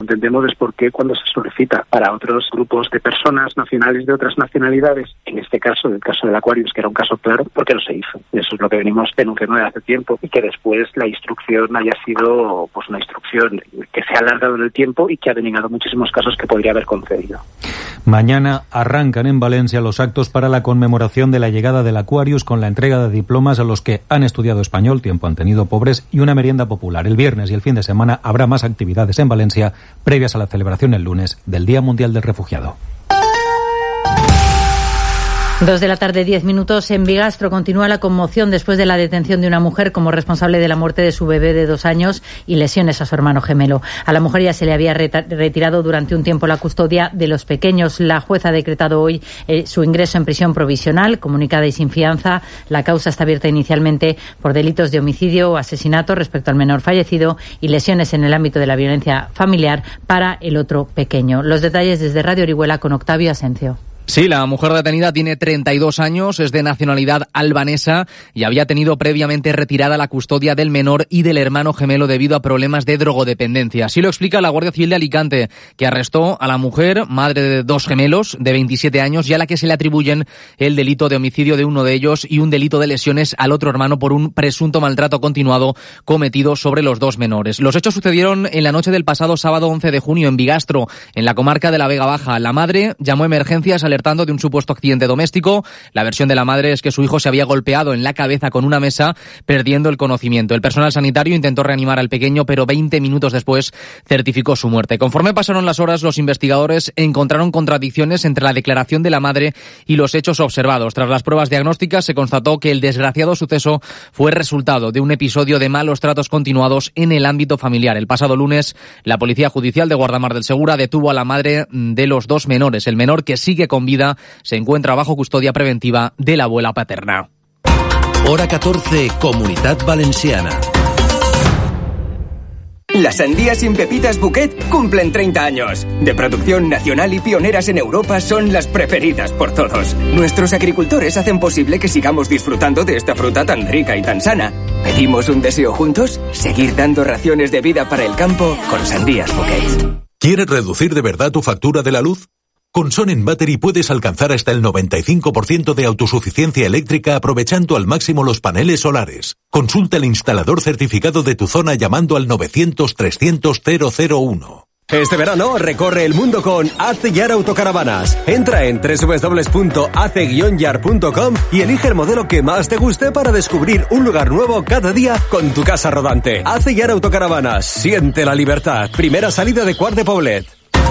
entendemos es por qué cuando se solicita para otros grupos de personas nacionales de otras nacionalidades, en este caso, el caso del Aquarius, que era un caso claro, ¿por qué no se hizo? Y eso es lo que venimos denunciando desde hace tiempo, y que después la instrucción haya sido pues una instrucción que se ha alargado en el tiempo y que ha denegado muchísimos casos que podría haber concedido. Mañana arrancan en Valencia los actos para la conmemoración de la llegada del Aquarius, con la entrega de diplomas a los que han estudiado español, tiempo han tenido pobres, y una merienda popular. El viernes y el fin de semana habrá más actividades en Valencia previas a la celebración el lunes del Día Mundial del Refugiado. 2 de la tarde, 10 minutos. En Bigastro continúa la conmoción después de la detención de una mujer como responsable de la muerte de su bebé de 2 años y lesiones a su hermano gemelo. A la mujer ya se le había retirado durante un tiempo la custodia de los pequeños. La jueza ha decretado hoy su ingreso en prisión provisional, comunicada y sin fianza. La causa está abierta inicialmente por delitos de homicidio o asesinato respecto al menor fallecido y lesiones en el ámbito de la violencia familiar para el otro pequeño. Los detalles desde Radio Orihuela con Octavio Asencio. Sí, la mujer detenida tiene 32 años, es de nacionalidad albanesa y había tenido previamente retirada la custodia del menor y del hermano gemelo debido a problemas de drogodependencia. Así lo explica la Guardia Civil de Alicante, que arrestó a la mujer, madre de 2 gemelos de 27 años, y a la que se le atribuyen el delito de homicidio de uno de ellos y un delito de lesiones al otro hermano por un presunto maltrato continuado cometido sobre los 2 menores. Los hechos sucedieron en la noche del pasado sábado 11 de junio en Bigastro, en la comarca de la Vega Baja. La madre llamó a emergencias alertando de un supuesto accidente doméstico. La versión de la madre es que su hijo se había golpeado en la cabeza con una mesa, perdiendo el conocimiento. El personal sanitario intentó reanimar al pequeño, pero 20 minutos después certificó su muerte. Conforme pasaron las horas, los investigadores encontraron contradicciones entre la declaración de la madre y los hechos observados. Tras las pruebas diagnósticas, se constató que el desgraciado suceso fue resultado de un episodio de malos tratos continuados en el ámbito familiar. El pasado lunes, la Policía Judicial de Guardamar del Segura detuvo a la madre de los 2 menores. El menor, que sigue con vida, se encuentra bajo custodia preventiva de la abuela paterna. Hora 14, Comunitat Valenciana. Las sandías sin pepitas Bouquet cumplen 30 años. De producción nacional y pioneras en Europa, son las preferidas por todos. Nuestros agricultores hacen posible que sigamos disfrutando de esta fruta tan rica y tan sana. ¿Pedimos un deseo juntos? Seguir dando raciones de vida para el campo con sandías Bouquet. ¿Quieres reducir de verdad tu factura de la luz? Con Sonnen Battery puedes alcanzar hasta el 95% de autosuficiencia eléctrica aprovechando al máximo los paneles solares. Consulta el instalador certificado de tu zona llamando al 900-300-001. Este verano recorre el mundo con Ace-Yar Autocaravanas. Entra en www.ace-yar.com y elige el modelo que más te guste para descubrir un lugar nuevo cada día con tu casa rodante. Ace-Yar Autocaravanas. Siente la libertad. Primera salida de Quart de Poblet.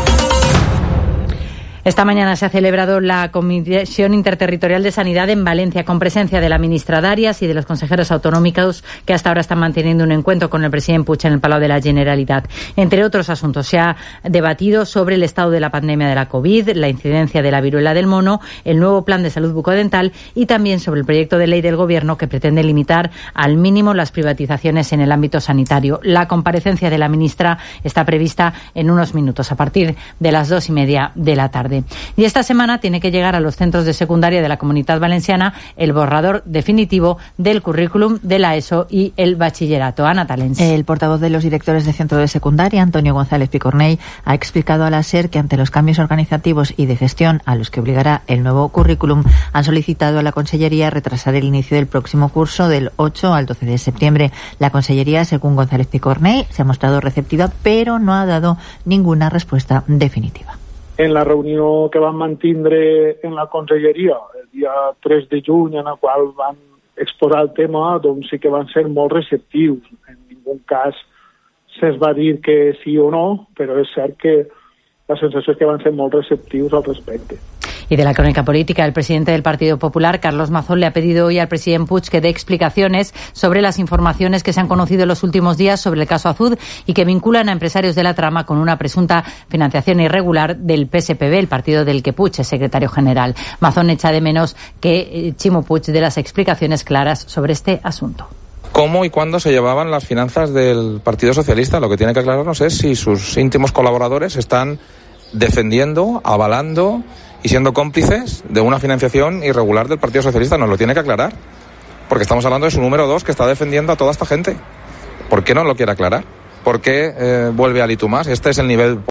Esta mañana se ha celebrado la Comisión Interterritorial de Sanidad en Valencia, con presencia de la ministra Darias y de los consejeros autonómicos, que hasta ahora están manteniendo un encuentro con el presidente Puig en el Palau de la Generalitat. Entre otros asuntos, se ha debatido sobre el estado de la pandemia de la COVID, la incidencia de la viruela del mono, el nuevo plan de salud bucodental y también sobre el proyecto de ley del Gobierno que pretende limitar al mínimo las privatizaciones en el ámbito sanitario. La comparecencia de la ministra está prevista en unos minutos, a partir de las 2:30 de la tarde. Y esta semana tiene que llegar a los centros de secundaria de la Comunitat Valenciana el borrador definitivo del currículum de la ESO y el bachillerato. Ana Talens. El portavoz de los directores de centro de secundaria, Antonio González Picornell, ha explicado a la SER que ante los cambios organizativos y de gestión a los que obligará el nuevo currículum, han solicitado a la Consellería retrasar el inicio del próximo curso del 8 al 12 de septiembre. La Consellería, según González Picornell, se ha mostrado receptiva, pero no ha dado ninguna respuesta definitiva. En la reunió que van mantindre en la Conselleria el dia 3 de juny, en la qual van exposar el tema, doncs sí que van ser molt receptius. En ningú cas se'ns va dir que sí o no, però és cert que la sensació és que van ser molt receptius al respecte. Y de la crónica política, el presidente del Partido Popular, Carlos Mazón, le ha pedido hoy al presidente Puig que dé explicaciones sobre las informaciones que se han conocido en los últimos días sobre el caso Azud y que vinculan a empresarios de la trama con una presunta financiación irregular del PSPB, el partido del que Puig es secretario general. Mazón echa de menos que Ximo Puig dé las explicaciones claras sobre este asunto. ¿Cómo y cuándo se llevaban las finanzas del Partido Socialista? Lo que tiene que aclararnos es si sus íntimos colaboradores están defendiendo, avalando y siendo cómplices de una financiación irregular del Partido Socialista. Nos lo tiene que aclarar, porque estamos hablando de su número 2 que está defendiendo a toda esta gente. ¿Por qué no lo quiere aclarar? ¿Por qué vuelve al y tú más? Este es el nivel